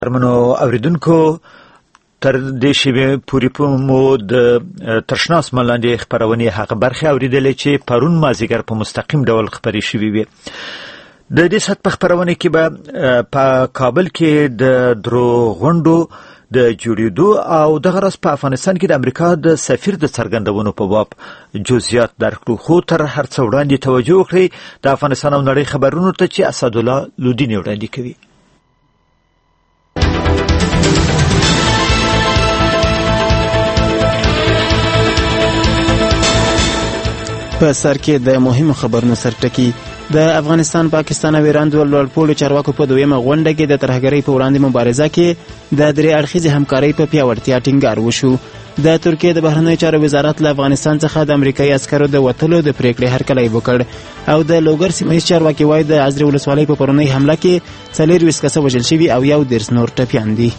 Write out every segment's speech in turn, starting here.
ارمنو اوریدونکو تر دې شیبې پورې مو د ترشناس ملاندې خبرونه حق برخه اوریدلې چې پرون مازیګر په مستقیم ډول خبرې شوې وي. د دې سات په خبرونه کې به په کابل کې د دروغوندو د جوړېدو او د غرض په افغانستان کې د امریکا د سفیر د څرګندونو په باب جزئیات درکړو، خو تر هر څه وړاندې توجه وکړئ د افغانستان او نړۍ خبرونو ته چې اسدالله لودین وړاندې کوي. په سر کې د مهمو خبرونو سرټکی د افغانستان، پاکستان او ایران د لوړپوړو چارواکو په دویمه غونډه کې د ترهګرۍ په وړاندې مبارزه کې د درې اړخیزې همکارۍ په پیاوړتیا ټینګار وشو. د ترکیې د بهرنیو چارو وزارت له افغانستان څخه د امریکایي عسکرو د وتلو د پریکړې هرکلی وکړ او د لوګر سیمه ییز چارواکي وایي د عزرې ولسوالۍ په پرونۍ حمله کې 24 کسه وژل شوي او 11 نور ټپیان دي.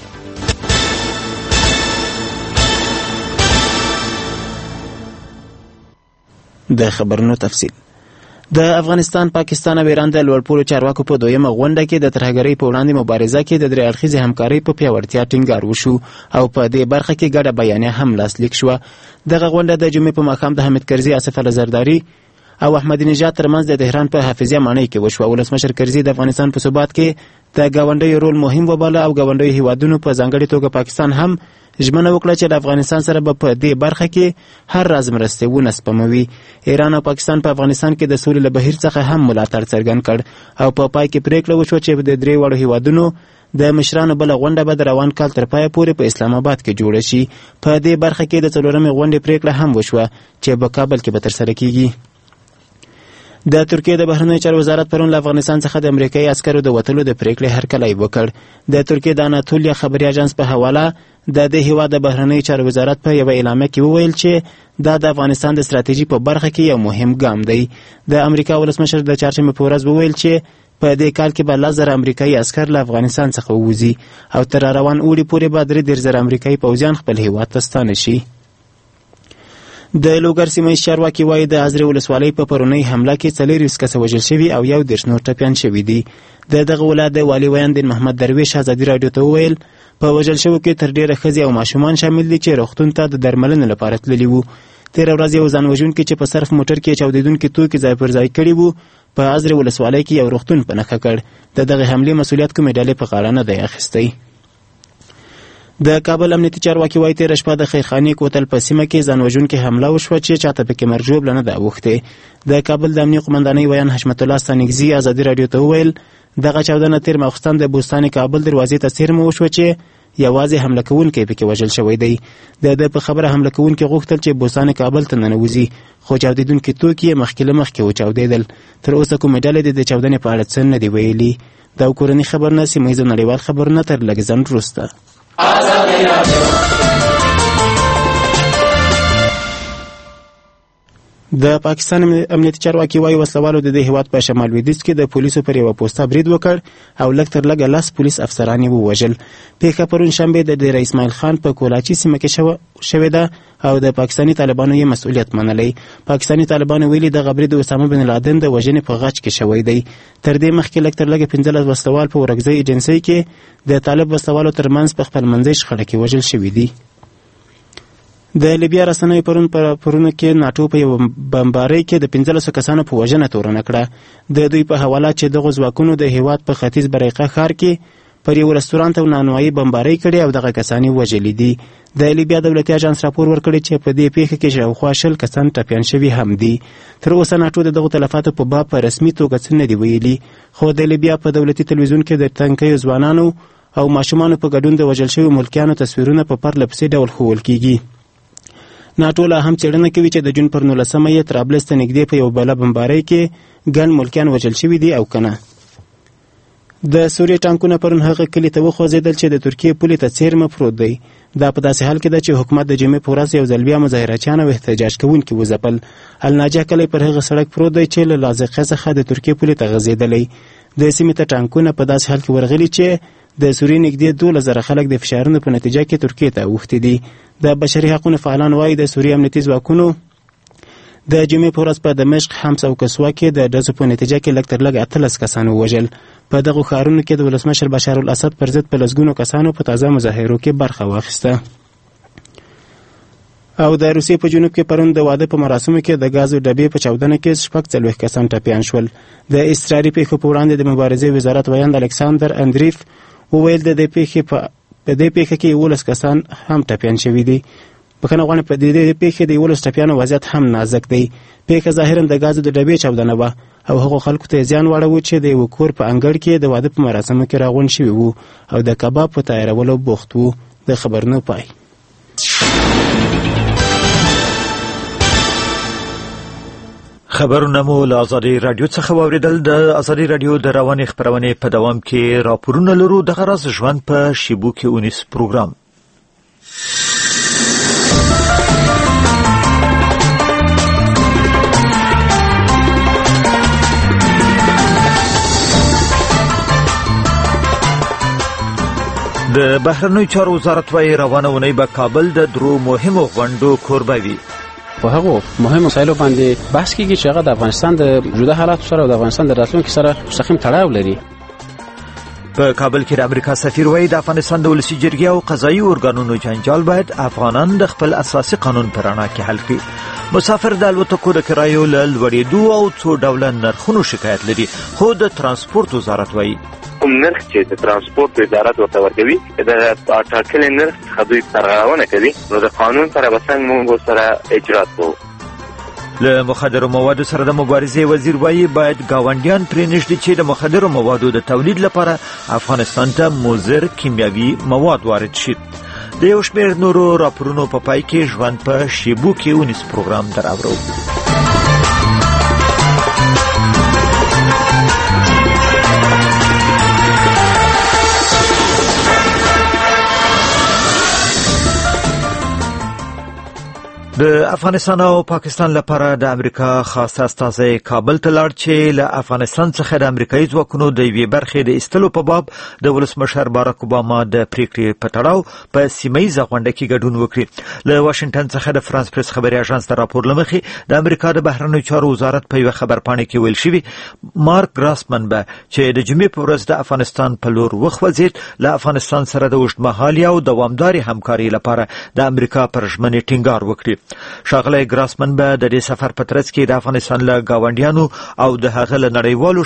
د خبرونو تفصیل. د افغانستان، پاکستان او ایران د لوړپوړو چارواکو په دویمه غونډه کې د ترهګرۍ په وړاندې مبارزه کې د درې اړخیزې همکارۍ په پیاوړتیا ټینګار وشو او په دې برخه کې ګډه بیانیه هم لاسلیک شوه. دغه غونډه د جمعې په ماښام د حامد کرزي، آصف الله زرداري او احمدي نژاد ترمنځ د تهران په حافظیه ماڼۍ کې وشوه. ولسمشر کرزي د افغانستان په ثبات کې د ګاونډیو رول مهم وباله او ګاونډیو هیوادونو په ځانګړې توګه پاکستان هم ژمنه وکړه چې د افغانستان سره به په دې برخه کې هر راز مرستې ونه سپموي. ایران او پاکستان په افغانستان کې د سولې له بهیر څخه هم ملاتړ څرګند کړ او په پای کې پریکړه وشوه چې د درې واړو هیوادونو د مشرانو بله غونډه به د روان کال تر پایه پورې په اسلام آباد کې جوړه شي. په دې برخه کې د 4مې غونډې پریکړه هم وشوه چې په کابل کې به ترسره کیږي. د ترکیې د بهرنیو چارو وزارت پرون له افغانستان څخه د امریکایي عسکرو د وتلو د پریکړې هرکلی وکړ. د ترکیې د اناتولیا خبري اژانس په حواله د دې هیواد د بهرنیو چارو وزارت په یو اعلامیه کې وویل چې دا د افغانستان د ستراتیژي په برخه کې یو مهم ګام دی. د امریکا ولسمشر د چهارشنبې په ورځ وویل چې په دې کال کې به 10,000 امریکایي عسکر له افغانستان څخه ووځي او تر روان اوړي پورې به 3,000 امریکایي پوځیان خپل هیواد ته ستانه شي. د لوګر سیمه ییز چارواکي وایي د عزرې ولسوالۍ په پرونۍ حمله کې 24 کسه وژل شوي او 11 نور ټپیان شوي دي. د دغه ولایت د والي ویاند محمد درویش ازادي راډیو ته وویل په وژل شوو کې تر ډیره ښځې او ماشومان شامل دي چې روغتون ته د درملنې لپاره تللي وو. تېره ورځ یو ځان وژونکي چې په صرف موټر کې چاودېدونکي توکي ځای پر ځای کړي وو په عزرې ولسوالۍ کې یو روغتون په نښه کړ. د دغه حملې مسؤلیت کومې ډلې په غاړه نه دی اخیستی. د کابل امنیتي چارواکي وایي تېره شپه د خیرخانې کوتل په سیمه کې ځان وژونکې حمله وشوه چې چاته پکې مرګ ژوبله نه ده اوښتې. د کابل د امنیه قمندانۍ ویان حشمت الله ستانکزي ازادي راډیو ته وویل دغه چاودنه تېر ماخوستن د بوستان کابل دروازې ته څیرمه وشوه چې یوازې حمله کوونکی پکې وژل شوی دی. د ده په خبره حمله کوونکي غوښتل چې بوستان کابل ته ننوځي خو چاودېدونکي توکي یې مخکې له مخکې وچاودېدل. تر اوسه کومې ډلې د چاودنې په اړه څه نه دي ویلي. دا کورني خبرونه سیمه ییز او نړیوال خبرونه تر لږ ځنډ وروسته. د پاکستان امنیتي چارواکي وایي وسلوالو د دې هیواد په شمال لویدیځ کې د پولیسو پر یوه پوسته برید وکړ او لږ تر لږه 10 پولیس افسران یې ووژل. پیښه پرون شنبې د ډېر اسماعیل خان په کولاچي سیمه کې شوې ده او د پاکستاني طالبانو یې مسؤلیت منلی. پاکستاني طالبانو ویلي دغه برید د اسامه بن لادن د وژنې په غچ کې شوی دی. تر دې مخکې لږ تر لږه 15 وسلوال په ورکزۍ ایجنسۍ کې د طالب وسلوالو ترمنځ په خپلمنځي شخړه کې وژل شوي دي. د لیبیا رسنیو پرونه کې ناټو په یو بمبارۍ کې د 15 کسانو په وژنه تورنه کړه. د دوی په حواله چې دغه ځواکونو د هیواد په ختیځ بریقه ښار کې پر یو رستورانت او نانوایي بمبارۍ کړې او دغه کسان یې وژلي دي. د لیبیا دولتي اژانس راپور ورکړی چې په دې پیښه کې شاوخوا 20 کسان ټپیان شوي هم دي. تر اوسه ناټو د دغو تلفاتو په باب په رسمي توګه څه نه دي ویلي، خو د لیبیا په دولتي تلویزیون کې د تنکیو ځوانانو او ماشومانو په ګډون د وژل شویو ملکیانو تصویرونه په پرله پسې ډول ښوول کیږي. ناټو لا هم څېړنه کوي چې د جون پر 19 یې طرابلس ته نږدې په یو بله بمبارۍ کې ګڼ ملکیان وژل شوي دي او کنه. د سوریې ټانکونه پرون هغه کلي ته وخوځېدل چې د ترکیې پولې ته څیرمه پروت دی. دا په داسې حال کې ده چې حکومت د جمعې په ورځ یو ځل بیا مظاهرچیان او احتجاج کوونکي وځپل. الناجح کلی پر هغه سړک پروت دی چې له لاذقیه څخه د ترکیې پولې ته غځېدلی. د سیمې ته ټانکونه په داسې حال کې ورغلي چې د سوریې نږدې 12,000 خلک د فشارونو په نتیجه کې ترکیې ته اوښتي دي. د بشري حقونو فعالان وایي د سوریې امنیتي ځواکونو د جمعې په ورځ په دمشق، حمص او کسوا کې د ډزو په نتیجه کې لږ تر لږه 18 کسان ووژل. په دغه ښارونو کې د ولسمشر بشار الاسد پر ضد په لسګونو کسانو په تازه مظاهرو کې برخه واخیسته. او د روسیې په جنوب کې پرون د واده په مراسمو کې د غازو ډبې په چاودنه کې 40 کسان ټپیان شول. د اضطراري پیښو په وړاندې د مبارزې وزارت ویاند الکساندر اندریف وویل د دې پیښه کې 11 کسان هم ټپیان شوي دي. بخښنه غواړم په دې پیښه د 11 ټپیانو وضعیت هم نازک دی. پیښه ظاهرا د غازو د ډبې چاودنه وه او هغو خلکو ته زیان واړاوه چې د یو کور په انګړ کې د واده په مراسمو کې راغونډ شوي وو او د کباب په تیارولو بوخت وو. د خبرونو پای. خبرونه مو له ازادي رادیو څخه واوریدل. د ازادي رادیو د رواني خبرونه په دوام کې راپورونه لرو. د غرض ژوند په شیبو کې 19 پروګرام. د بهرنیو چارو وزارت وايي روانه ونې به کابل د درو مهمو غونډو کوربه وي. په هغه مهمو مسایلو باندې بحث کیږي چې هغه د افغانستان د موجوده حالات سره او د افغانستان د راتلونکي سره مستقیم تړاو لري. په کابل کې د امریکا سفیر وایي د افغانستان د ولسي جرګې او قضایي ارګانونو جنجال باید افغانان د خپل اساسي قانون پر رڼا کې حل کړي. مسافر د الوتکو د کرایو له لوړېدو او څو ډوله نرخونو شکایت لري، خو د ترانسپورت وزارت وایي کوم نرخ چې د ترانسپورت وزارت ورته ورکوي د ټاکلي نرخ څخه دوی سرغړونه کوي، نو د قانون سره به څنګه موږ سره اجرات کوو. له مخدرو موادو سره د مبارزې وزیر وایي باید ګاونډیان پرې نږدې چې د مخدرو موادو د تولید لپاره افغانستان ته مضر کیمیاوي مواد وارد شي. د یو شمېر نورو راپورونو په پای کې ژوند په شیبو کې 19 پروګرام دراوړو. د افغانستان او پاکستان لپاره د امریکا خاص استازی کابل ته لاړ چې له افغانستان څخه د امریکایي ځواکونو د یوې برخې د ایستلو په باب د ولسمشر باراک اوباما د پریکړې په تړاو په سیمهییزه غونډه کې ګډون وکړي. له واشنګټن څخه د فرانس پریس خبري اژانس د راپور له مخې د امریکا د بهرنیو چارو وزارت په یوه خبرپاڼه کې ویل شوي مارک ګراسمن به چې د جمعې په ورځ د افغانستان په لور وخوځېد له افغانستان سره د اوږدمهالې او دوامدارې همکارۍ لپاره د امریکا پر ژمنې ټینګار وکړي. ښاغلی ګراسمن به د دې سفر په ترڅ کې د افغانستان له ګاونډیانو او د هغه له نړیوالو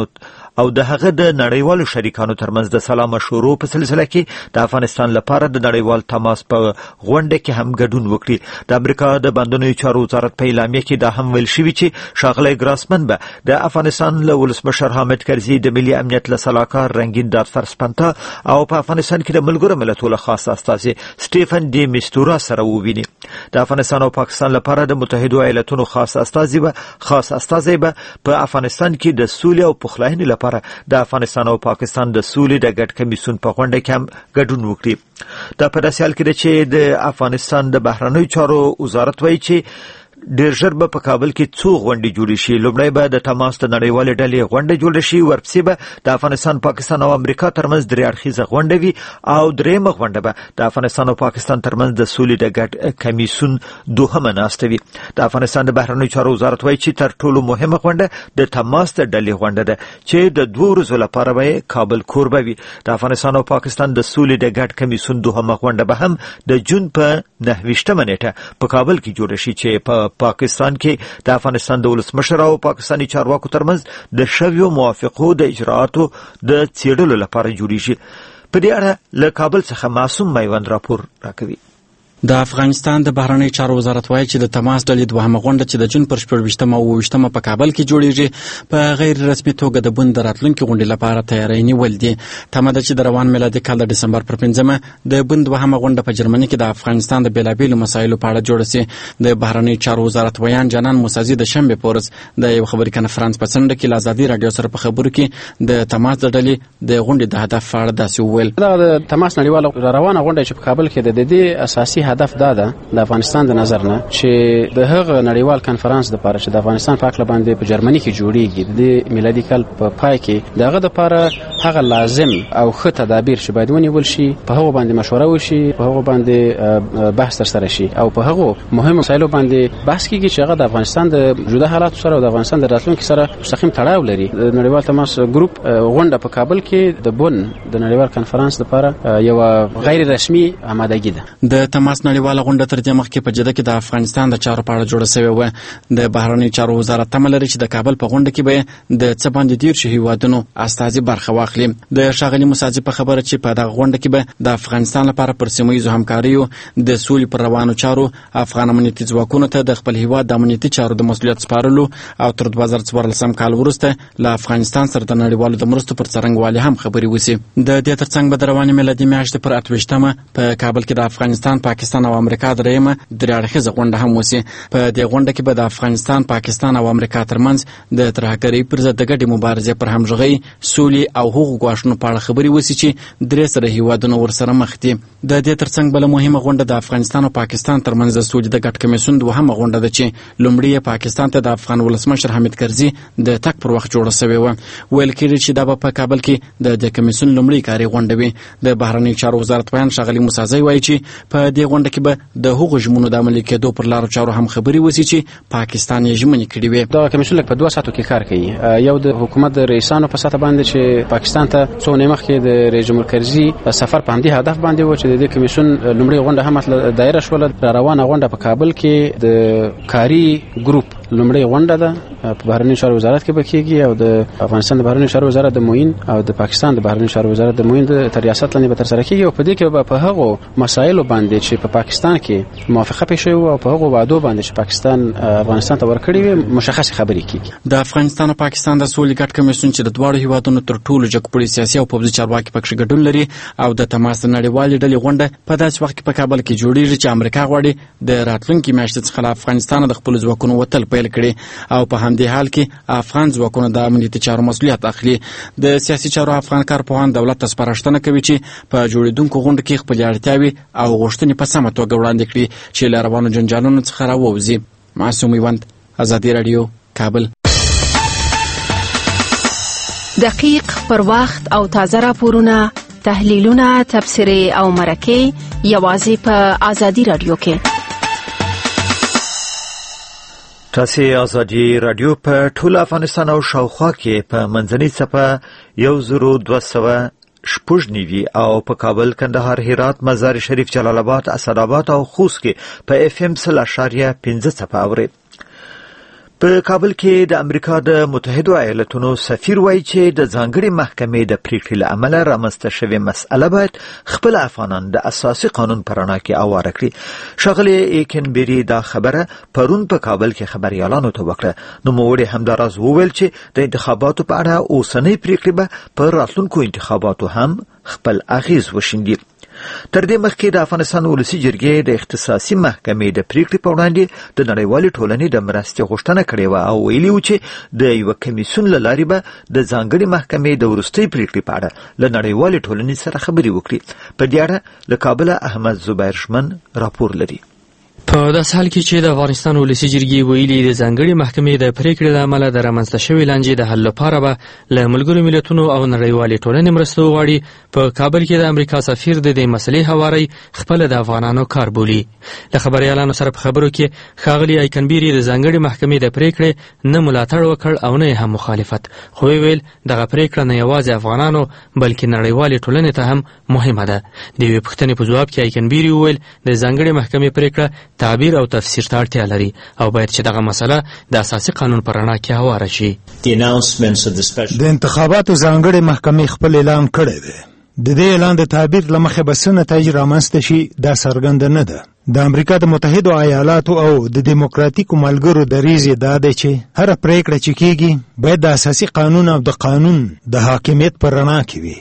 شریکانو ترمنځ د سلا مشورو په سلسله کې د افغانستان لپاره د نړیوال تماس په غونډه کې هم ګډون وکړي. د امریکا د بهرنیو چارو وزارت په اعلامیه کې دا هم ویل شوي چې ښاغلی ګراسمن به د افغانستان له ولسمشر حامد کرزي د ملي امنیت له سلاکار رنګین دادفر سپنتا او په افغانستان کې د ملګرو ملتونو خاص استازي سټیفن ډي میستورا سره وویني. د افغانستان او پاکستان لپاره د متحده ایالاتونو خاص استازي به په افغانستان کې د سولې او پخلاینې لپاره د افغانستان او پاکستان د سولې د ګډ کمیسیون په غونډه کې هم ګډون وکړي. دا په داسې حال کې ده چې د افغانستان د بهرنیو چارو وزارت وایي چې ډیر ژر به په کابل کې څو غونډې جوړې شي. لومړی به د تماس د نړیوالې ډلې غونډه جوړه شي، ورپسې به د افغانستان، پاکستان او امریکا ترمنځ درې اړخیزه غونډه وي او درېیمه غونډه به د افغانستان او پاکستان ترمنځ د سولې د ګډ کمیسیون دوهمه ناسته وي. د افغانستان د بهرنیو چارو وزارت وایي چې تر ټولو مهمه غونډه د تماس د ډلې غونډه ده چې د 2 ورځو لپاره به کابل کوربه وي. د افغانستان او پاکستان د سولې د ګډ کمیسیون دوهمه غونډه به هم د جون په 29مه نیټه په کابل کې جوړه شي چې په پاکستان کې د افغانستان د ولسمشر او پاکستاني چارواکو ترمنځ د شویو موافقو د اجرااتو د څېړلو لپاره جوړیږي. په دې اړه له کابل څخه معصوم میوند راپور راکوي. د افغانستان د بهرنیو چارو وزارت وایي چې د تماس ډلې دوهمه غونډه چې د جون پر 14 او 28 په کابل کې جوړیږي په غیر رسمي توګه د بند راتلونکي غونډې لپاره تیاری نیول دي. تمه ده چې د روان میلادي کال د ډسمبر پر 5مه د بند دوهمه غونډه په جرمني کې د افغانستان د بیلابیلو مسایلو په اړه جوړه شي. د بهرنیو چارو وزارت ویان جانان موسازي د شنبه په ورځ د یو خبري کنفرانس په څنډه کې له ازادي رادیو سره په خبرو کې د تماس ډلې د غونډې د هدف په اړه داسې وویل. دا د تماس نړیواله روانه غونډه چې په کابل کې د دې اساسي هدف دا ده د افغانستان د نظر نه چې د هغه نړیوال کانفرنس د لپاره چې د افغانستان په اړه باندې په جرمني کې جوړیږي د میلادي کال په پای کې دغه د لپاره هغه لازم او ښه تدابیر چې باید ونیول شي په هغه باندې مشوره وشي په هغه باندې بحث ترسره شي او په هغه مهمو مسایلو باندې بحث کیږي چې هغه د افغانستان د موجوده حالات سره او د افغانستان د راتلونکي سره مستقیم تړاو لري. د نړیوال تماس ګروپ غونډه په کابل کې د بون د نړیوال کانفرنس لپاره یو غیر رسمي آمادګي ده. د تماس نړیواله غونډه تر دې مخکې په جده کې د افغانستان د چارو په اړه جوړه شوې وه. د بهرنی چارو وزارت تمه لري چې د کابل په غونډه کې به د څه باندې 13 هیوادونو استازي برخه واخلي. د ښاغلي موساځي په خبره چې په دغه غونډه کې به د افغانستان لپاره پر سیمه ییزو همکاریو د سولې پر روانو چارو افغان امنیتي ځواکونو ته د خپل هیواد د امنیتي چارو د مسؤلیت سپارلو او تر 2014 کال وروسته له افغانستان سره د نړیوالو د مرستو پر څرنګوالي هم خبرې وشي. د دې ترڅنګ به د روانې میلادي میاشتې پر 28مه په کابل کې د افغانستان، پاکستان او امریکا درېیمه درې اړخیزه غونډه هم وشي. په دې غونډه کې به د افغانستان، پاکستان او امریکا ترمنځ د ترهګرۍ پر ضد د ګډې مبارزې پر همغږۍ، سولې او هغو ګواښونو په اړه خبرې وشي چې درې سره هیوادونه ورسره مخ دي. د دې ترڅنګ بله مهمه غونډه د افغانستان او پاکستان ترمنځ د سولې د ګډ کمیسیون دوهمه غونډه ده چې لومړی پاکستان ته د افغان ولسمشر حامد کرزي د تګ پر وخت جوړه شوې وه. ویل کېږي چې دا به په کابل کې د دې کمیسیون لومړی کاري غونډه وي. د بهرنی چارو وزارت بیان ښاغلي موساځي وایي چې په دې غونډه کې به د هغو ژمنو د عملي کېدو پر لارو چارو هم خبرې وشي چې پاکستان یې ژمنې کړې وې. دا کمیسیون په 2 ساعتو کې کار کوي. یو د حکومت د رئیسانو په سطح باندې چې پاکستان ته څو نیمه مخکې د رئیس جمهور کرزي سفر په همدې هدف باندې و چې د دې کمیسیون لومړی غونډه هم دایره شوله. روانه غونډه په کابل کې د کاري ګروپ لومړی غونډه ده په بهرنی چارو وزارت کې بکیږي او د افغانستان د بهرنی چارو وزارت د موین او د پاکستان د بهرنی چارو وزارت د موین د ریاست لاندې به ترسره کیږي او په دې کې به په هغو مسایلو باندې چې په پاکستان کې موافقه پېښ شوې او په هغو وعدو باندې چې پاکستان افغانستان ته ورکړي وي مشخص خبرې کیږي. د افغانستان او پاکستان د سولې ګډ کمیسیون چې د دواړو هیوادونو تر ټولو جګپوړي سیاسي او پوځي چارواکي پکې ګډون لري او د تماس نړیوالې ډلې غونډه په داسې وخت کې په کابل کې جوړیږي چې امریکا غواړي د راتلونکي میاشتې څخه له افغانستان د خپل ځواکونو وتل پیل کړي او په همدې حال کې افغان ځواکونه د امنیتي چارو مسؤلیت اخلي. د سیاسي چارو افغان کارپوهان دولت ته سپارښتنه کوي چې په جوړېدونکو غونډو کې خپلې اړتیاوې او غوښتنې په سمه توګه وړاندې کړي چې له روانو جنجالونو څخه راووځي. معصوم میوند، ازادي راډیو، کابل. دقیق، پر وخت او تازه راپورونه، تحلیلونه، تبصرې او مرکې یوازې په ازادي راډیو کې. تاسو ازادي راډیو په ټول افغانستان او شاوخوا کې په منځنۍ صفه 1200 شپږ او په کابل، کندهار، هرات، مزار شریف، جلال آباد، اسداباد او خوست کې په FM 0.15 اوري. په کابل کې د امریکا د متحده ایالاتونو سفیر وایي چې د ځانګړي محکمې د پریکړې له امله رامنځته شوې مسأله باید خپل افغانان د اساسي قانون په رڼا کې اواره کړي. ښاغلي ایکنبري دا خبره پرون په کابل کې خبريالانو ته وکړه. نوموړي همداراز وویل چې د انتخاباتو په اړه اوسنۍ پریکړې به په راتلونکو انتخاباتو هم خپل اغیز وشیندي. تر دې مخکې د افغانستان ولسی جرګې د اختصاصي محکمې د پریکړې په وړاندې د نړیوالې ټولنې د مرستې غوښتنه کړې و او ویلي و چې د یو کمیسیون له لارې به د ځانګړي محکمې د وروستۍ پریکړې په اړه له نړیوالې ټولنې سره خبرې وکړي. په دې اړه له کابل احمد زبیر شمن راپور لري. په داسې حال کې چې د افغانستان ولسی جرګې ویلي د ځانګړي محکمې د پریکړې له امله د رامنځته شوې لانجې د حل لپاره به له ملګرو ملتونو او نړیوالې ټولنې مرسته وغواړي. په کابل کې د امریکا سفیر د دې مسلې هواری خپل د افغانانو کار بولي. له خبريالانو سره په خبرو کې ښاغلي ایکنبري د ځانګړي محکمې د پریکړې نه ملاتړ وکړ او نه هم مخالفت، خو ویل دغه پریکړه نه یوازې افغانانو بلکې نړیوالې ټولنې ته هم مهمه ده. د یوې پوښتنې په ځواب کې ایکنبري وویل د ځانګړي محکمې پریکړه تعبیر او تفسیر ته اړتیا لري او باید چې دغه مسله د اساسي قانون پر رڼا کې هواره شي. د انتخاباتو ځانګړي محکمې خپل اعلان کړی دی. د دې اعلان د تعبیر له مخې به څه نتایج رامنځته شي دا څرګنده نه ده. د امریکا د متحده ایالاتو او د دیموکراتیکو ملګرو دریځ یې دا دی چې هره پریکړه چې کیږي باید د اساسي قانون او د قانون د حاکمیت پر رڼا کې وي.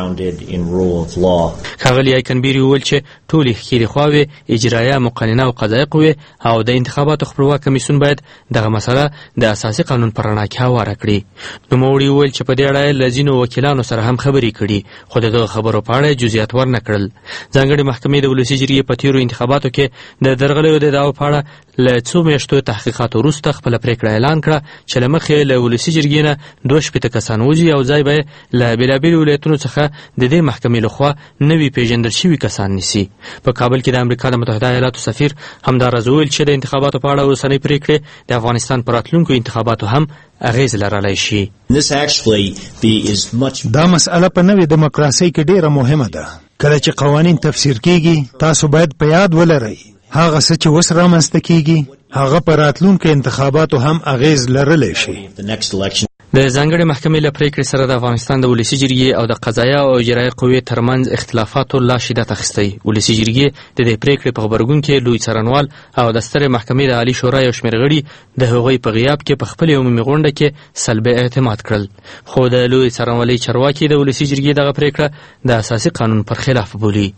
ښاغلي ایکنبري وویل چې ټولې ښکېلې خواوې اجرایه، مقننه او قضایي قوې او د انتخاباتو خپلواک کمیسیون باید دغه مسله د اساسي قانون پر رڼا کې هواره کړي. نوموړي وویل چې په دې اړه له ځینو وکیلانو سره هم خبرې کړي خو د دغه خبرو په اړه جزئیات ورنه کړل. ځانګړې محکمې د ولسي جرګې په تیرو انتخاباتو کې د درغلیو د دعوو په اړه له څو میاشتو تحقیقات وروسته خپله پریکړه اعلان کړه چې له مخې له ولسي جرګې نه 22 کسان وځي او ځای به له بېلابېلو ولایتونو څخه د دې محکمې لخوا نوي پیژندل شوي کسان نیسي. په کابل کې د امریکا د متحده ایالاتو سفیر همداراز وویل چې د انتخاباتو په اړه اوسنۍ پریکړې د افغانستان په راتلونکو انتخاباتو هم اغیز لرلی شي. دا مسأله په نوې دیموکراسۍ کې ډیره مهمه ده. کله چې قوانین تفسیر کیږي تاسو باید په یاد ولرئ هغه څه چې اوس رامنځته کیږي هغه په راتلونکو انتخاباتو هم اغیز لرلی شي. د ځانګړې محکمې له پریکړې سره د افغانستان د ولسي جرګې او د قضایه او اجرایه قوې ترمنځ اختلافاتو لا شدت اخیستی. ولسي جرګې د دې پریکړې په غبرګون کې لوی څارنوال او د سترې محکمې د عالی شورا یو شمېر غړي د هغوی په غیاب کې په خپلې عمومي غونډه کې سلبي اعتماد کړل. خو د لوی څارنوالۍ چارواکي د ولسي جرګې دغه پریکړه د اساسي قانون پر خلاف بولي.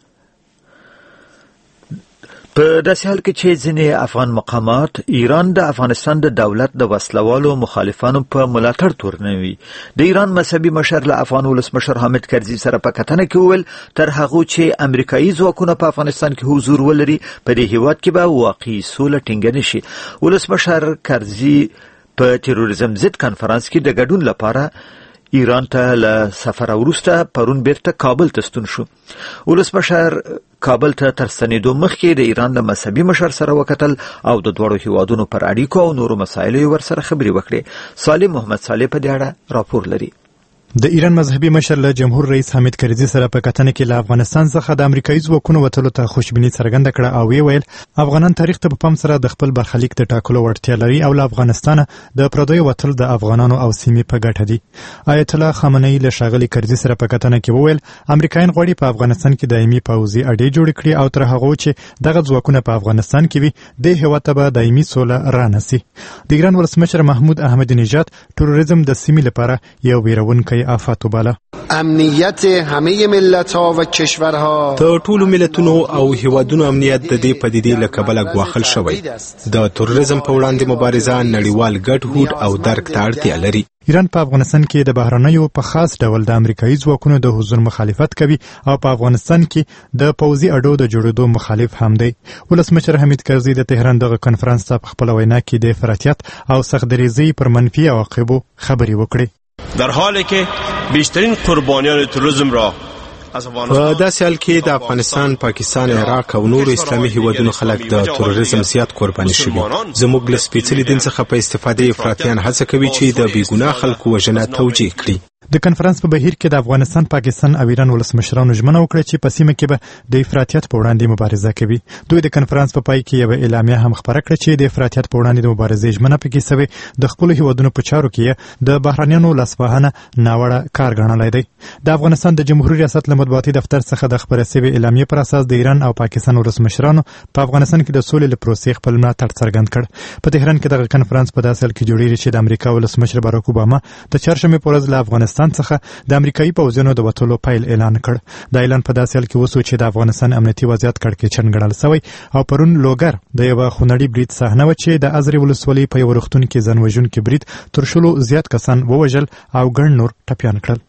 په داسې حال کې چې ځینې افغان مقامات ایران د افغانستان د دولت د وسلوالو مخالفانو په ملاتړ تورنوي. د ایران مذهبي مشر له افغان ولسمشر حامد کرزي سره په کتنه کې وویل تر هغه چې امریکایي ځواکونه په افغانستان کې حضور ولري په دې هیواد کې به واقعي سوله ټینګه نشي. ولسمشر کرزي په تروریزم ضد کانفرنس کې د ګډون لپاره ایران ته له سفر وروسته پرون بیرته کابل ته ستون شو. ولسمشر کابل ته تر ستنېدو مخکې د ایران د مذهبي مشر سره وکتل او د دواړو هیوادونو پر اړیکو او نورو مسایلو یې ورسره خبرې وکړې. صالح محمد صالح په دې اړه راپور لري. د ایران مذهبي مشر له جمهور رئیس حامد کرزي سره په کتنه کې له افغانستان څخه د امریکایي ځواکونو وتلو ته خوشبیني څرګنده کړه او ویل افغانان تاریخ ته په پام سره د خپل برخلیک د ټاکلو وړتیا لري او له افغانستانه د پردیو وتل د افغانانو او سیمې په ګټه دي. آیت الله خامنه‌ای له ښاغلي کرزي سره په کتنه کې وویل امریکایان غواړي په افغانستان کې دایمي پوځي اډې جوړې کړي او تر هغه چې دغه ځواکونه په افغانستان کې وي د هیواد ته به دایمي سوله رانسي. د ایران ولسمشر محمود احمدی نژاد تروریزم د سیمې لپاره یو ویرونکی آفت وباله. امنیت همه ملت‌ها و کشورها د ټولو ملتونو او هیوادونو امنیت د دې پدیدې له کبله ګواښل شوی. د تروریزم په وړاندې مبارزه نړیوال ګډ هوډ او درک ته اړتیا لري. ایران په افغانستان کې د بهرنیو په خاص ډول د امریکایي ځواکونو د حضور مخالفت کوي او په افغانستان کې د پوځي اډو د جوړېدو مخالف هم دی. ولسمشر حامد کرزي د تهران دغه کنفرانس ته په خپله وینا کې د افراطیت او سخت‌دریزۍ پر منفي عواقبو خبرې وکړې. در حالی که بیشترین قربانیان تروریسم را په داسې حال کې د افغانستان، پاکستان، عراق او نور اسلامي هیوادونو خلک د تروریزم زیات قرباني شوي. زموږ له سپېڅلي دین څخه په استفادې افراطیان هڅه کوي چې د بېګناه خلکو وژنه توجیه کړي. د کنفرانس په بهیر کې د افغانستان، پاکستان او ایران ولسمشرانو ژمنه وکړه چې په سیمه کې به د افراطیت په وړاندې مبارزه کوي. دوی د کنفرانس په پای کې یو اعلامیه هم خپره کړه چې د افراطیت په وړاندې د مبارزې ژمنه پکې سوې د خپل هیوادونو په چارو کې د بهرنیانو لاسوهنه ناوړه کار ګڼلی دی. د افغانستان د جمهوریت ریاست له مطبوعاتي دفتر څخه د خپره شوې اعلامیې پر اساس د ایران او پاکستان ولسمشرانو په افغانستان کې د سولې له پروسې خپل ملاتړ څرګند کړ. په تهران کې دغه کنفرانس په داسې حال کې جوړیږي چې د امریکا ولسمشر باراک اوباما د چهارشنبې په ورځ له افغانستان څخه د امریکایي پوځیانو د وتلو پیل اعلان کړ. دا اعلان په داسې حال کې وسو چې د افغانستان امنیتي وضعیت کړکېچن ګڼل شوی او پرون لوګر د یوه خونړي برید صحنه وه چې د ازرې ولسوالۍ په یو روغتون کې ځان وژونکي برید تر 100 زیات کسان ووژل او ګڼ نور ټپیان کړل.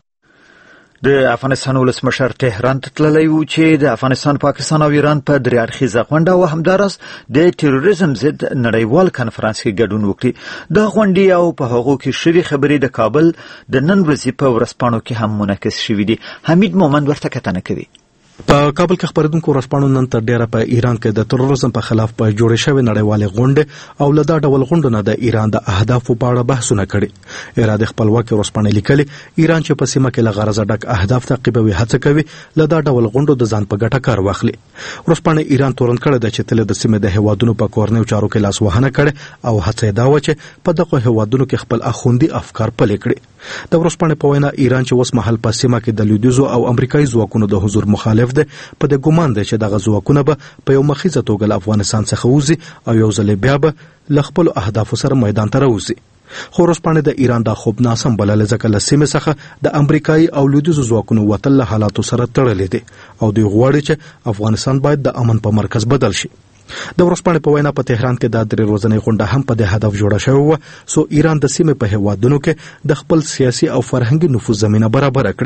د افغانستان ولسمشر تهران ته تللی و چې د افغانستان، پاکستان او ایران په درې اړخیزه غونډه او همداراز د تروریزم ضد نړیوال کنفرانس کې ګډون وکړي. د غونډې او په هغو کې شوې خبرې د کابل د نن ورځې په ورځپاڼو کې هم منعکس شوي دي. حمید مومند ورته کتنه کوي. په کابل کې خبرونکو ورځپاڼو نن تر ډیره په ایران کې د تروریزم په خلاف په جوړې شوې نړیوالې غونډې او له دا ډول غونډو نه د ایران د اهدافو په اړه بحثونه کړي. اراده خپلواکي ورځپاڼې لیکلي ایران چې په سیمه کې له غرضه ډک اهداف تعقیبوي هڅه کوي له دا ډول غونډو د ځان په ګټه کار واخلي. ورځپاڼې ایران تورن کړی ده چې تل د سیمې د هیوادونو په کورنیو چارو کې لاسوهنه کړي او هڅه یې دا وه چې په دغه هیوادونو کې خپل اخوندي افکار پلي کړي. د ورځپاڼې په وینا ایران چې اوس مهال په سیمه کې د لویدیځو او امریکایي ځواکونو د حضور مخالف ده، په د ګمان دی چې دغه ځواکونه به په یو مخیزه توګه له افغانستان څخه وځي او یو ځل بیا به له خپلو اهدافو سره میدان ته راوځي. خو ورځپاڼې د ایران دا خوب ناسم بللی ځکه له سیمې څخه د امریکایي او لویدیځو ځواکونو وتل له حالاتو سره تړلی دی او دوی غواړي چې افغانستان باید د امن په مرکز بدل شي. د ورځپاڼې په وینا په تهران کې د 3 ورځنۍ غونډه هم په دې هدف جوړه شوې وه څو ایران د سیمې په هیوادونو کې د خپل سیاسي او فرهنګي نفوذ زمینه برابره کړي.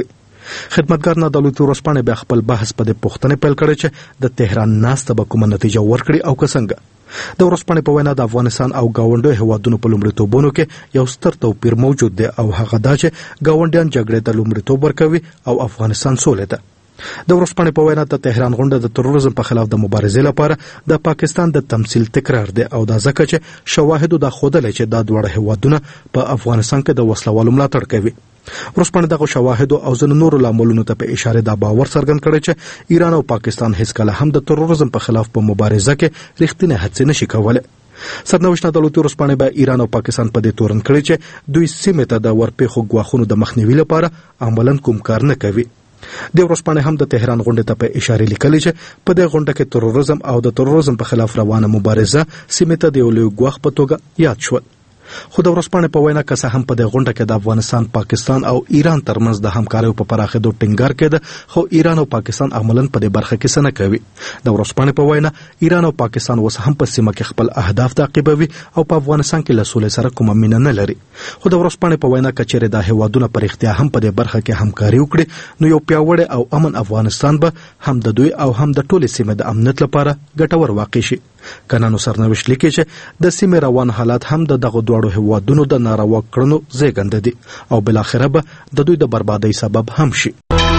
خدمتګار نه دولتي ورځپاڼې بیا خپل بحث په دې پوښتنه پیل کړی چې د تهران ناسته به کومه نتیجه ورکړي او که څنګه. د ورځپاڼې په وینا د افغانستان او ګاونډیو هیوادونو په لومړیتوبونو کې یو ستر توپیر موجود دی او هغه دا چې ګاونډیان جګړې ته لومړیتوب ورکوي او افغانستان سولې ته. د ورځپاڼې په وینا د تهران غونډه د تروریزم په خلاف د مبارزې لپاره د پاکستان د تمثيل تکرار دی او دا ځکه چې شواهد د خوده چې دا دوه هیوادونه په افغانستان کې د وسلوالو ملاتړ کوي. ورځپاڼه دغه شواهد او ځینو نورو لاملونو ته په اشاره دا باور څرګند کړی چې ایران او پاکستان هیڅ کله هم د تروریزم په خلاف په مبارزه کې رښتینې هڅې نشي کولای. سرنوشت دولتي ورځپاڼه به ایران او پاکستان په دې تورن کړی چې دوی سیمه ته د ورپېښو ګواښونو د مخنیوي لپاره عملاً کوم کار نه کوي. د ورځپاڼې هم د تهران غونډې ته په اشاره لیکلي چې په دې غونډه کې تروریزم او د تروریزم په خلاف روانه مبارزه سیمه ته د یو لوی ګواښ په توګه یاد شول. خو د ورځپاڼې په وینا که څه هم په دې غونډه کې د افغانستان، پاکستان او ایران ترمنځ د همکاریو په پراخېدو ټینګار کېده، خو ایران او پاکستان عملاً په دې برخه کې څه نه کوي. د ورځپاڼې په وینا ایران او پاکستان اوس هم په سیمه کې خپل اهداف تعقیبوي او په افغانستان کې له سولې سره کومه مینه نه لري. خو د ورځپاڼې په وینا کچېرې د هیوادونو پر اختیار هم په دې برخه کې همکاري وکړي نو یو پیاوړی او امن افغانستان به هم د دوی او هم د ټولې سیمې د امنیت لپاره ګټور واقع شي. کنانو سرنوشت لیکي چې د سیمې روان حالات هم د دغه دوه هیوادونو د ناروا کړنو زیږنده دي او بل اخره به د دوی د بربادۍ سبب هم شي.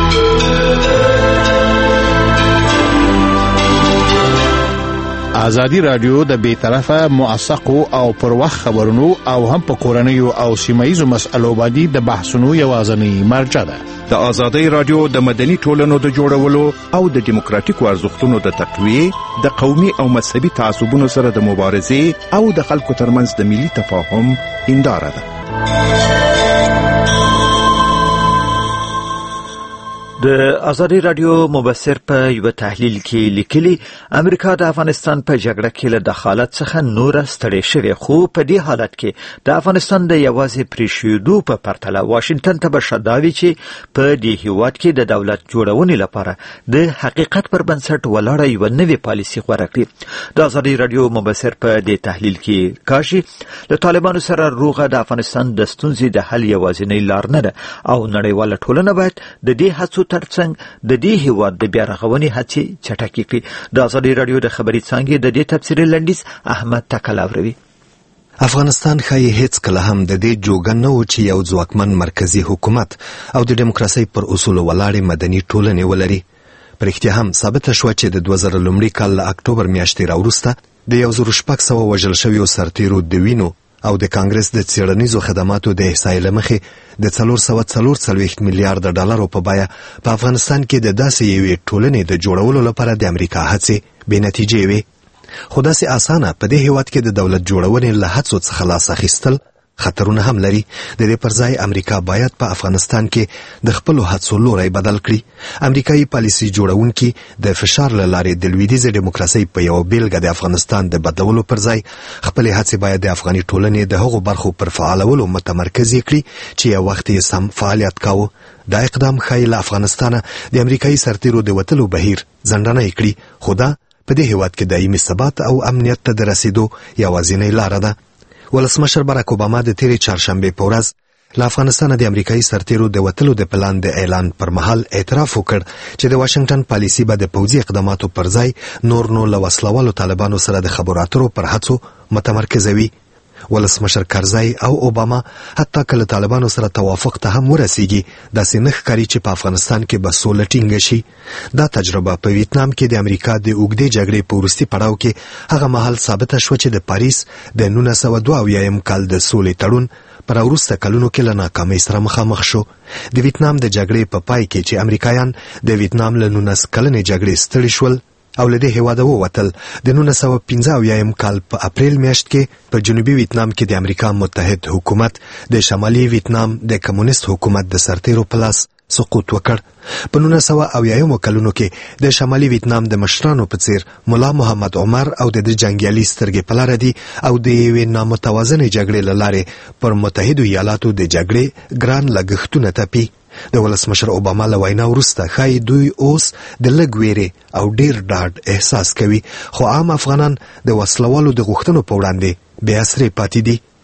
ازادي رادیو د بیطرفه، موثقو او پر وخت خبرونو او هم په کورنیو او سیمایي مسألو باندې د بحثونو یوازینی مرجع ده. د ازادي رادیو د مدني ټولنو د جوړولو او د دیموکراتیکو ارزښتونو د تقویه، د قومي او مذهبي تعصبونو سره د مبارزې او د خلکو ترمنځ د ملي تفاهم هنداره ده. د ازادي رادیو مبصر په یو تحلیل کې لیکلي امریکا د افغانستان په جګړه کې له دخالت څخه نور ستړي شوی، خو په دې حالت کې د افغانستان د یوازې پریښودو په پرتله واشنگټن ته بشداوي چې په دې هیواد کې د دولت جوړونې لپاره د حقیقت پر بنسټ ولاړه یو نوې پالیسي غوره کړي. د ازادي رادیو مبصر په دې تحلیل کې کاشي له طالبانو سره روغه د افغانستان د ستونزې د حل یوازینی لار نه ده او نړیواله ټولنه باید د دې هڅو ترڅنګ د دې هیواد د بیا رغونې هڅې چټکې کړي. د ازادي رادیو د خبري څانګې د دې تفسیري لنډیز احمد تکلاوروي. افغانستان خای هیڅ کله هم د دې جوګن نه و چې یو ځواکمن مرکزی حکومت او د دیموکراسي پر اصول ولاړې مدني ټولنې ولري. پر اختیار هم ثابت شو چې د 2000 لومړي کال له اکتوبر میاشتې راوروسته د 1600 وژل شویو سرتیرو د وینو او د کانګرس د څېړنیزو خدماتو د احصایې له مخې د 444 میلیارډ ډالرو په بیه په افغانستان کې د داسې یوې ټولنې د جوړولو لپاره د امریکا هڅې بې نتیجې وې. خو داسې اسانه په دې هیواد کې د دولت جوړونې له هڅو څخه لاس اخیستل خطرونه هم لري. د دې پر ځای امریکا باید په افغانستان کې د خپلو هڅو لوری بدل کړي. امریکایي پالیسي جوړونکي د فشار له لارې د لویدیځې دیموکراسۍ په یو بیلګه د افغانستان د بدلولو پر ځای خپلې هڅې باید د افغاني ټولنې د هغو برخو پر فعالولو متمرکز کړي چې یو وخت یې سم فعالیت کاوه. دا اقدام ښایي له افغانستانه د امریکایي سرتیرو د وتلو بهیر ځنډنی کړي، خو دا په دې هیواد کې دایمي ثبات او امنیت ته د رسیدو یوازینۍ لاره ده. ولسمشر باراک اوباما د تیرې چهارشنبې په ورځ له افغانستانه د امریکایي سرتیرو د وتلو د پلان د اعلان پر مهال اعتراف وکړ چې د واشنگټن پالیسي به د پوځي اقداماتو پر ځای نور نو له وسلوالو طالبانو سره د خبرو اترو پر هڅو متمرکزوي. ولسمشر کرزی او اوباما حتی کله طالبانو سره توافق ته هم ورسیږي داسې نه ښکاري چې په افغانستان کې به سوله ټینګه شي. دا تجربه په ویتنام کې د امریکا د اوږدې جګړې په وروستي پړاو کې هغه مهال ثابته شوه چې د پاریس د 1972 کال د سولې تړون پر وروسته کلونو کې له ناکامۍ سره مخامخ شو. د ویتنام د جګړې په پای کې چې امریکایان د ویتنام له 19 کلنې جګړې ستړي شول او له دې هیواده ووتل، د 1975 کال په اپریل میاشت کې په جنوبي ویتنام کې د امریکا متحد حکومت د شمالي ویتنام د کمونیست حکومت د سرتیرو په لاس سقوط وکړ. په 1980 کلونو کې د شمالي ویتنام د مشرانو په څیر ملا محمد عمر او د جنگیالي سترګې په لاره دي او د یوې نامتوازنې جګړې له لارې پر متحدو ایالاتو د جګړې ګران لګښتونه تپي. د ولسمشر اوباما له وینا وروسته ښایي دوی اوس د لږ ویرې او ډیر ډاډ احساس کوي، خو عام افغانان د وسلوالو د غوښتنو په وړاندې بې اثرې پاتې دي.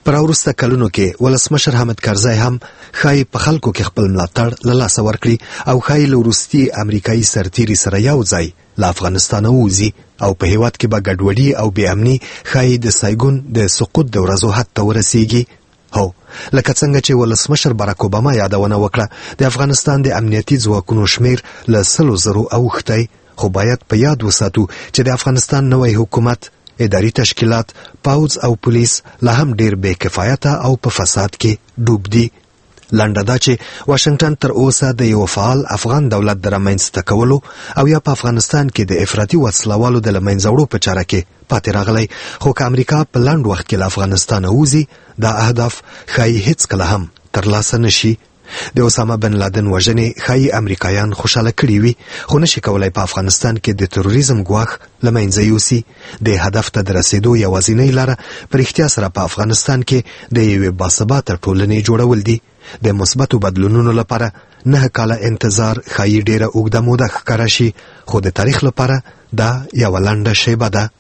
پر وروسته کلونو کې ولسمشر حامد کرزی هم ښایي په خلکو کې خپل ملاتړ له لاسه ورکړي او ښایي له وروستي امریکایي سرتیري سره یو ځای له افغانستانه ووځي او په هیواد کې به ګډوډي او بې امني ښایي د سایګون د سقوط د ورځو حد ته ورسیږي. هو لکه څنګه چې ولسمشر باراک اوباما یادونه وکړه د افغانستان د امنیتي ځواکونو شمیر له 100,000 اوښتی، خو باید په یاد وساتو چې د افغانستان نوی حکومت، اداري تشکیلات، پوځ او پولیس لا هم ډیر بې کفایته او په فساد کې ډوب دي. لنډه دا چې واشنگټن تر اوسه د یو فعال افغان دولت د رامنځته کولو او یا په افغانستان کې د افراطي وسلوالو د له منځه وړو په چاره کې پاتې راغلی، خو که امریکا په لنډ وخت کې له افغانستانه ووځي دا اهداف ښایي هیڅکله هم ترلاسه نشي. د اسامه بن لادن وژنې ښایي امریکایان خوشحاله کړي وي، خو نشي کولای په افغانستان کې د تروریزم ګواښ له منځه یوسي. د هدف ته د رسیدو یوازینۍ لاره په رښتیا سره په افغانستان کې د یوې باثباته ټولنې جوړول دي. د مثبتو بدلونونو لپاره 9 کاله انتظار ښایي ډیره اوږده موده ښکاره شي، خو د تاریخ لپاره دا یوه لنډه شیبه ده.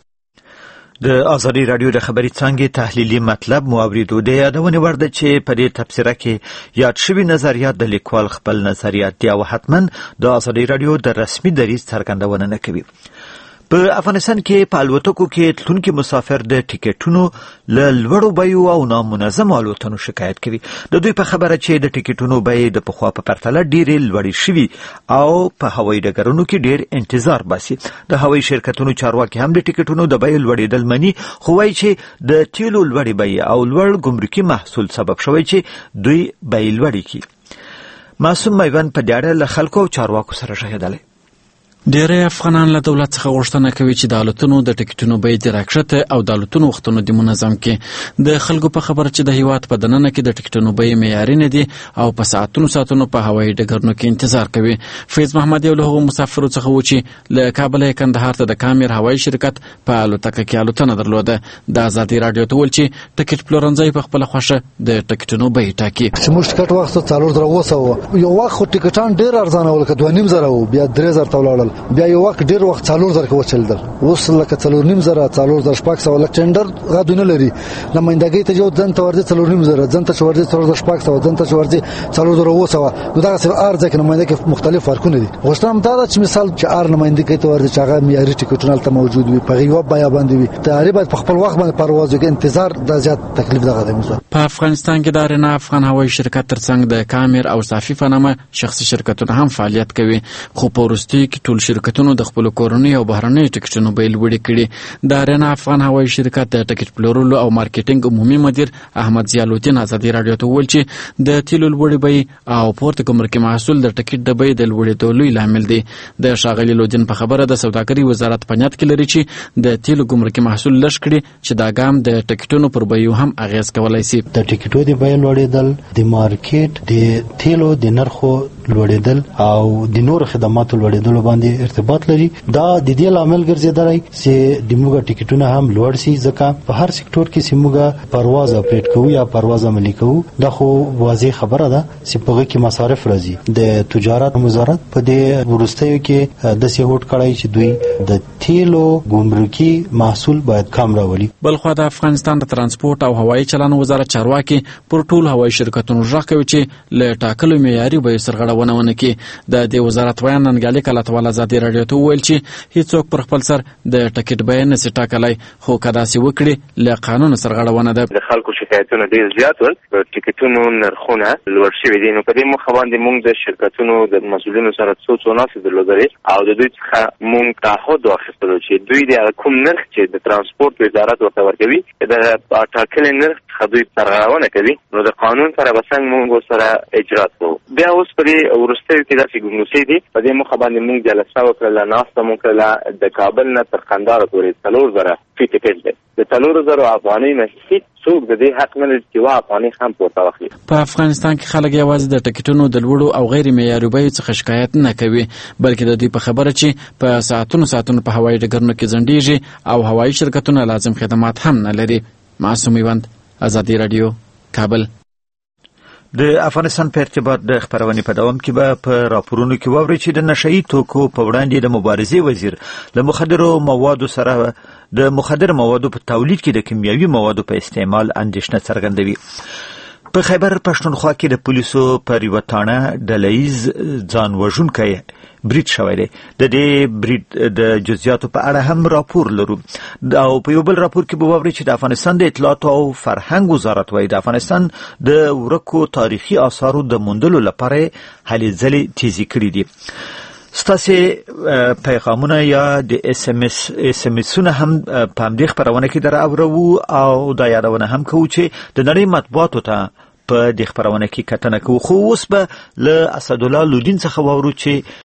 د ازادي رادیو د خبري څانګې تحلیلي مطلب مو اوریدو. د یادونې وړ ده چې په دې تبصره کې یاد شوي نظریات د لیکوال خپل نظریات دي او حتما د ازادي رادیو د رسمي دریځ څرګندونه نه کوي. په افغانستان کې په الوتکو کې تلونکي مسافر د ټیکټونو له لوړو بیو او نامنظمو الوتنو شکایت کوي. د دوی په خبره چې د ټیکټونو بیې د پخوا په پرتله ډېرې لوړې شوي او په هوایي ډګرونو کې ډېر انتظار باسي. د هوایي شرکتونو چارواکي هم د ټیکټونو د بیې لوړېدل مني، خو وایي چې د تیلو لوړې بیې او لوړ ګمرکي محصول سبب شوی چې دوی بیې لوړې کړي. معصوم میوند په دې اړه له خلکو او چارواکو سره شهیدلی. ډیری افغانان له دولت څخه غوښتنه کوي چې د الوتنو د ټیکټونو بیې دې راکښته او د الوتنو وختونه دې منظم کړي. د خلکو په خبره چې د هیواد په دننه کې د ټیکټونو بیې معیاري نه دي او په ساعتونو په هوایي ډګرونو کې انتظار کوي. فیض محمد یو له هغو مسافرو څخه و چې له کابل کندهار ته د کامیر هوایي شرکت په الوتکه کې الوتنه درلوده. د ازادي رادیو ته وویل چې ټیکټ پلورنځی په خپله خوښه د ټیکټونو بیې ټاکي. چې موږ ټیکټ واخیسته 4,200 یو وخت خو ټیکټان ډېر ارزانه ول، که 2,500 و بیا 3,000 ته ولاړل، بیا یو وخت ډیر وخت 4,000 کې وچلدل، اوس لکه 4,500 4,000 لکه ټندر غاډونه لري. نمائندګۍ ته جو ځن ته ورځي 4,500 ځن ته ورځي 4,500 ځن ته ورځي 4,200. نو دا څه ارزه کې نمائندګۍ مختلف فرقونه دي. غوښتنه دا ده چې مثال چې ار نمائندګۍ ته ورځي چې هغه معیاري ټیکټونه ته موجود وي، په یو بیا باندې وي. تقریبا په خپل وخت باندې پرواز کې انتظار د زیات تکلیف دغه دی. په افغانستان کې د رنا افغان هوایي شرکت ترڅنګ د کامیر او صافی په نامه شخصي شرکتونه هم فعالیت کوي، خو په وروستي کې ټول شرکتونو د خپل کورنۍ او بهرنۍ ټیکټونو بیې لوړې کړي. د رنا افغان هوایي شرکت د ټیکټ پلورلو او مارکیټینګ عمومي مدیر احمد ضیاءالدین ازادي رادیو ته وویل چې د تیلو لوړې بیې او پورته ګمرکي محصول د ټیکټ د بیې د لوړېدو لوی لامل دی. د ښاغلي لودین په خبره د سوداګرۍ وزارت په نیت کې لري چې د تیلو ګمرکي محصول لږ کړي چې دا ګام د ټیکټونو پر بیو هم اغیز کولی شي. د ټیکټو د بیې لوړېدل، د مارکیټ د تیلو د نرخو لوړېدل او د نور خدماتو لوړېدل باندې ارتباط لري. دا د دې لامل ګرځیدلی چې د موږ ټیکټونه هم لوړ شي، ځکه په هر سکتور کې چې موږ پرواز اپریټ کوو یا پرواز عملي کوو، دا خو واضح خبره ده چې په هغه کې مصارف راځي. د تجارت وزارت په دې وروستیو کې داسې هوډ کړی چې دوی د تیلو ګمرکي محصول باید کم راولي. بلخوا د افغانستان د ترانسپورت او هوایي چلند وزارت چارواکي پر ټول هوایي شرکتونو غږ کوي چې له ټاکلو معیاري بیو سرغړونه ونه کړي. د دې وزارت ویان ننګالي کلاتوال ازادي رادیو ته وویل چې هیڅوک پر خپل سر د ټیکټ بیه نشي ټاکلی، خو که داسې وکړي له قانون سرغړونه ده. د خلکو شکایتونه ډېر زیات ول، د ټیکټونو نرخونه لوړ شوي دي. نو په دې موخه باندې موږ د شرکتونو د مسؤلینو سره څو ناستې درلودلې او د دوی څخه موږ تعهد واخیستلو چې دوی د کوم نرخ چې د ترانسپورت وزارت ورته ورکوي د ټاکلي نرخ څخه دوی سرغړونه کوي، نو د قانون سره به څنګه موږ سره اجرات کوو. بیا اوس په دې وروستیو کې داسې ګمنوسۍ دي. په دې موخه باندې موږ جلسه وکړله، ناسته مو کړله. د کابل نه تر قندهار پورې 4,000 فی ټیکټ دی. د 4,000 افغانۍ نه هیڅ څوک د دې حق نه لري چې یوه افغانۍ هم پورته واخلي. په افغانستان کې خلک یوازې د ټیکټونو د لوړو او غیر معیاري بیو څخه شکایت نه کوي، بلکې د دوی په خبره چې په ساعتونو په هوایي ډګرونو کې ځنډیږي او هوایي شرکتونه لازم خدمات هم نه لري. معصوم میوند، ازادي رادیو، کابل. د افغانستان په ارتباط د خبرونې په دوام کې به په راپورونو کې واوري چې د نشئی توکو په وړاندې د مبارزې وزیر له مخدرو موادو سره د مخدر موادو په تولید کې د کیمیاوي موادو په استعمال اندېښنه څرګندوي. په خیبر پښتونخوا کې د پولیسو پر یوه تاڼه ډلهییز ځان وژونکی برید شوی دی. د دې برید د جزئیاتو په اړه هم راپور لرو او په یو بل راپور کې به واورئ چې د افغانستان د اطلاعاتو او فرهنګ وزارت وايي د افغانستان د ورکو تاریخي آثارو د موندلو لپاره هلې ځلې تیزی کړي دي. ستاسې پیغامونه یا د اس ام اسونه هم په همدې خبرونه کې در اورو او دا یادونه هم کوو چې د نړۍ مطبوعاتو ته په دې خبرونه کې کتنه کوو. خو اوس به له اسدالله لودین څخه واورو چې